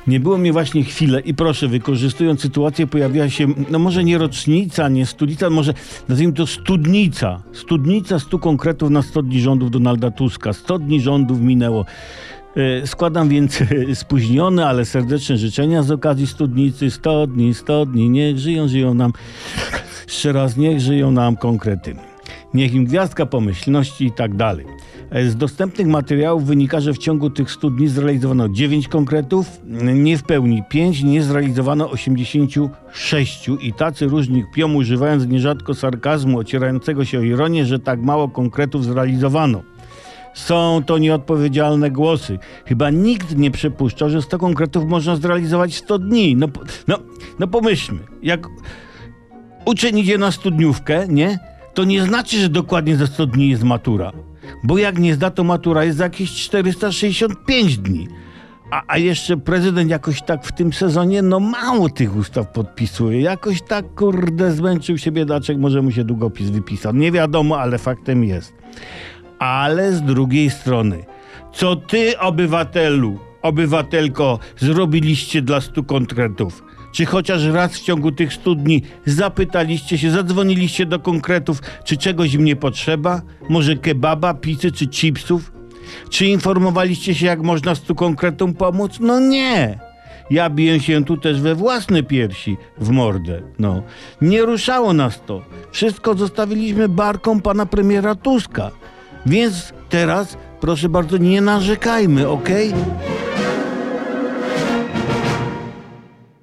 Nie było mnie właśnie chwilę i proszę, wykorzystując sytuację, pojawiła się, no może nie rocznica, nie stulica, może nazwijmy to studnica. Studnica 100 konkretów na 100 dni rządów Donalda Tuska. 100 dni rządów minęło. Składam więc spóźnione, ale serdeczne życzenia z okazji studnicy. 100 dni, niech żyją nam. Jeszcze raz, niech żyją nam konkrety. Niech im gwiazdka pomyślności i tak dalej. Z dostępnych materiałów wynika, że w ciągu tych 100 dni zrealizowano 9 konkretów, nie w pełni 5, nie zrealizowano 86 i tacy różni kpią, używając nierzadko sarkazmu ocierającego się o ironię, że tak mało konkretów zrealizowano. Są to nieodpowiedzialne głosy. Chyba nikt nie przypuszczał, że 100 konkretów można zrealizować w 100 dni. No pomyślmy, jak uczeń idzie na studniówkę, nie? To nie znaczy, że dokładnie za 100 dni jest matura. Bo jak nie zda, to matura jest za jakieś 465 dni. A jeszcze prezydent jakoś tak w tym sezonie, no mało tych ustaw podpisuje. Jakoś tak, kurde, zmęczył się biedaczek, może mu się długopis wypisał. Nie wiadomo, ale faktem jest. Ale z drugiej strony, co ty, obywatelko, zrobiliście dla 100 konkretów? Czy chociaż raz w ciągu tych 100 dni zapytaliście się, zadzwoniliście do konkretów, czy czegoś im nie potrzeba? Może kebaba, pizzy czy chipsów? Czy informowaliście się, jak można 100 konkretom pomóc? No nie! Ja biję się tu też we własne piersi w mordę. No. Nie ruszało nas to. Wszystko zostawiliśmy barkom pana premiera Tuska. Więc teraz, proszę bardzo, nie narzekajmy, okej?